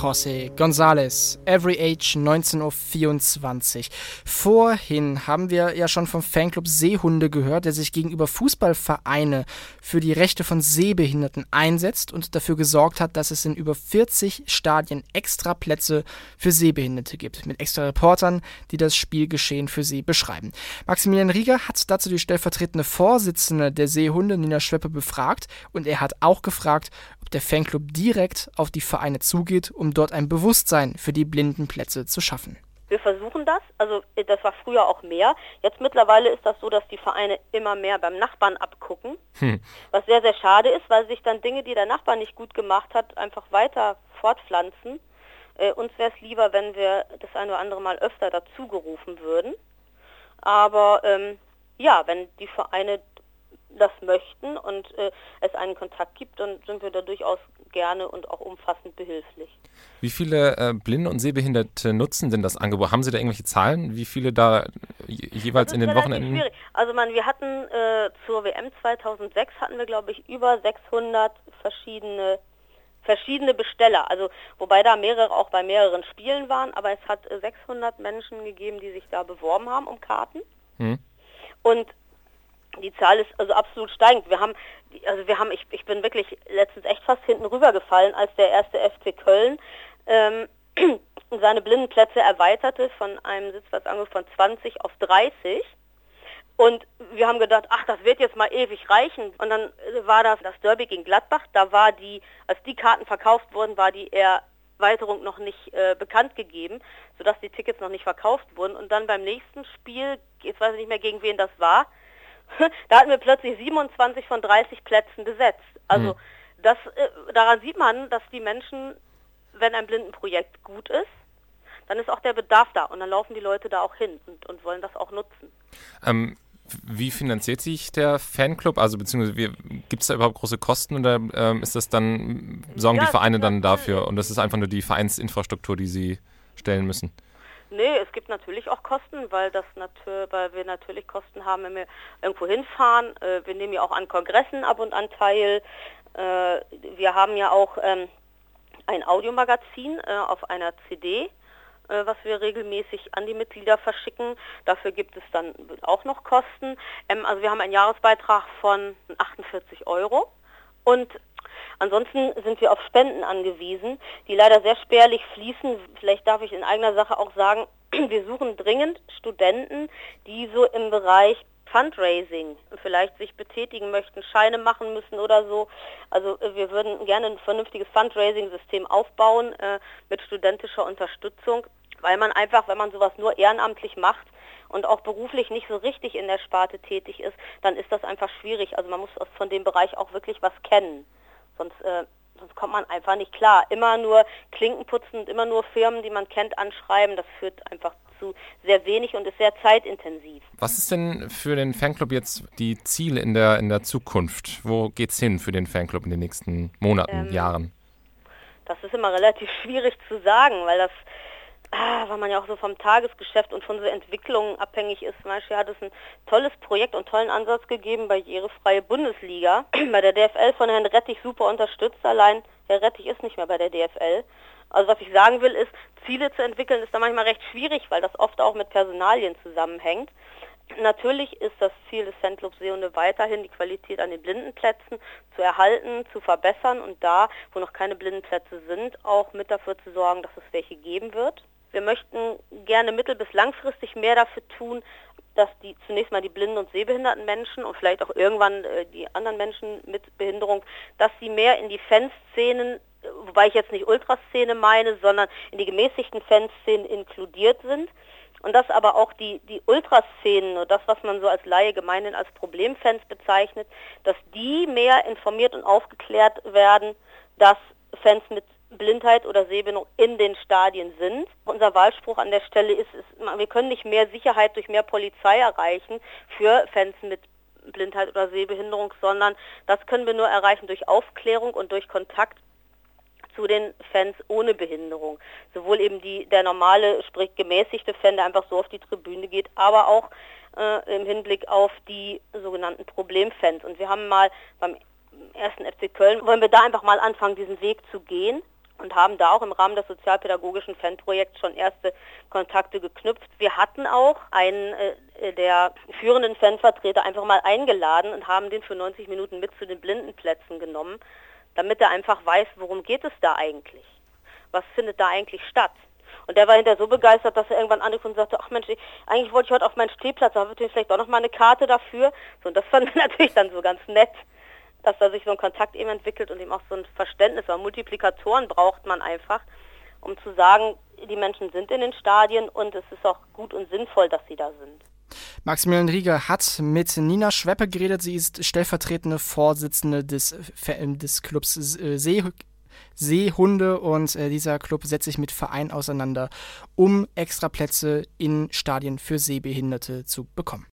José González, Every Age, 19:24 Uhr. Vorhin haben wir ja schon vom Fanclub Seehunde gehört, der sich gegenüber Fußballvereine für die Rechte von Sehbehinderten einsetzt und dafür gesorgt hat, dass es in über 40 Stadien extra Plätze für Sehbehinderte gibt, mit extra Reportern, die das Spielgeschehen für sie beschreiben. Maximilian Rieger hat dazu die stellvertretende Vorsitzende der Seehunde, Nina Schweppe, befragt und er hat auch gefragt, ob der Fanclub direkt auf die Vereine zugeht, um dort ein Bewusstsein für die Blindenplätze zu schaffen. Wir versuchen das, also das war früher auch mehr. Jetzt mittlerweile ist das so, dass die Vereine immer mehr beim Nachbarn abgucken, was sehr, sehr schade ist, weil sich dann Dinge, die der Nachbar nicht gut gemacht hat, einfach weiter fortpflanzen. Uns wäre es lieber, wenn wir das ein oder andere Mal öfter dazu gerufen würden. Aber wenn die Vereine das möchten und es einen Kontakt gibt, dann sind wir da durchaus gerne und auch umfassend behilflich. Wie viele Blinde und Sehbehinderte nutzen denn das Angebot? Haben Sie da irgendwelche Zahlen? Wie viele da jeweils in den Wochenenden? Schwierig. Also wir hatten zur WM 2006 hatten wir, glaube ich, über 600 verschiedene Besteller. Also wobei da mehrere auch bei mehreren Spielen waren, aber es hat 600 Menschen gegeben, die sich da beworben haben um Karten. Und die Zahl ist also absolut steigend. Ich bin wirklich letztens echt fast hinten rübergefallen, als der erste FC Köln seine Blindenplätze erweiterte von einem Sitzplatzangebot von 20 auf 30. Und wir haben gedacht, das wird jetzt mal ewig reichen. Und dann war das Derby gegen Gladbach. Da war als die Karten verkauft wurden, war die Erweiterung noch nicht bekannt gegeben, sodass die Tickets noch nicht verkauft wurden. Und dann beim nächsten Spiel, jetzt weiß ich nicht mehr, gegen wen das war, da hatten wir plötzlich 27 von 30 Plätzen besetzt. Also daran sieht man, dass die Menschen, wenn ein Blindenprojekt gut ist, dann ist auch der Bedarf da und dann laufen die Leute da auch hin und wollen das auch nutzen. Wie finanziert sich der Fanclub? Also beziehungsweise gibt es da überhaupt große Kosten oder ist das dann, sorgen die Vereine dann dafür und das ist einfach nur die Vereinsinfrastruktur, die sie stellen müssen? Nee, es gibt natürlich auch Kosten, weil wir natürlich Kosten haben, wenn wir irgendwo hinfahren. Wir nehmen ja auch an Kongressen ab und an teil. Wir haben ja auch ein Audiomagazin auf einer CD, was wir regelmäßig an die Mitglieder verschicken. Dafür gibt es dann auch noch Kosten. Also wir haben einen Jahresbeitrag von 48 € und ansonsten sind wir auf Spenden angewiesen, die leider sehr spärlich fließen. Vielleicht darf ich in eigener Sache auch sagen, wir suchen dringend Studenten, die so im Bereich Fundraising vielleicht sich betätigen möchten, Scheine machen müssen oder so. Also wir würden gerne ein vernünftiges Fundraising-System aufbauen mit studentischer Unterstützung, weil man einfach, wenn man sowas nur ehrenamtlich macht und auch beruflich nicht so richtig in der Sparte tätig ist, dann ist das einfach schwierig. Also man muss von dem Bereich auch wirklich was kennen. Sonst kommt man einfach nicht klar. Immer nur Klinken putzen und immer nur Firmen, die man kennt, anschreiben, das führt einfach zu sehr wenig und ist sehr zeitintensiv. Was ist denn für den Fanclub jetzt die Ziele in der Zukunft? Wo geht's hin für den Fanclub in den nächsten Monaten, Jahren? Das ist immer relativ schwierig zu sagen, weil man ja auch so vom Tagesgeschäft und von so Entwicklungen abhängig ist. Zum Beispiel hat es ein tolles Projekt und tollen Ansatz gegeben, barrierefreie Bundesliga. Bei der DFL von Herrn Rettich super unterstützt. Allein Herr Rettich ist nicht mehr bei der DFL. Also was ich sagen will ist, Ziele zu entwickeln ist da manchmal recht schwierig, weil das oft auch mit Personalien zusammenhängt. Natürlich ist das Ziel des Fanclubs Seehunde weiterhin, die Qualität an den Blindenplätzen zu erhalten, zu verbessern und da, wo noch keine Blindenplätze sind, auch mit dafür zu sorgen, dass es welche geben wird. Wir möchten gerne mittel- bis langfristig mehr dafür tun, dass zunächst mal die blinden und sehbehinderten Menschen und vielleicht auch irgendwann die anderen Menschen mit Behinderung, dass sie mehr in die Fanszenen, wobei ich jetzt nicht Ultraszene meine, sondern in die gemäßigten Fanszenen inkludiert sind. Und dass aber auch die Ultraszenen und das, was man so als Laie gemeinhin als Problemfans bezeichnet, dass die mehr informiert und aufgeklärt werden, dass Fans mit Blindheit oder Sehbehinderung in den Stadien sind. Unser Wahlspruch an der Stelle ist, wir können nicht mehr Sicherheit durch mehr Polizei erreichen für Fans mit Blindheit oder Sehbehinderung, sondern das können wir nur erreichen durch Aufklärung und durch Kontakt zu den Fans ohne Behinderung. Sowohl eben der normale, sprich gemäßigte Fan, der einfach so auf die Tribüne geht, aber auch im Hinblick auf die sogenannten Problemfans. Und wir haben mal beim ersten FC Köln, wollen wir da einfach mal anfangen, diesen Weg zu gehen. und haben da auch im Rahmen des sozialpädagogischen Fanprojekts schon erste Kontakte geknüpft. Wir hatten auch einen der führenden Fanvertreter einfach mal eingeladen und haben den für 90 Minuten mit zu den Blindenplätzen genommen, damit er einfach weiß, worum geht es da eigentlich? Was findet da eigentlich statt? Und der war hinterher so begeistert, dass er irgendwann anrief und sagte, ach Mensch, eigentlich wollte ich heute auf meinen Stehplatz, aber wird vielleicht auch noch mal eine Karte dafür. So, und das fand ich natürlich dann so ganz nett, dass da sich so ein Kontakt eben entwickelt und eben auch so ein Verständnis, weil Multiplikatoren braucht man einfach, um zu sagen, die Menschen sind in den Stadien und es ist auch gut und sinnvoll, dass sie da sind. Maximilian Rieger hat mit Nina Schweppe geredet. Sie ist stellvertretende Vorsitzende des Clubs Seehunde und dieser Club setzt sich mit Vereinen auseinander, um Extraplätze in Stadien für Sehbehinderte zu bekommen.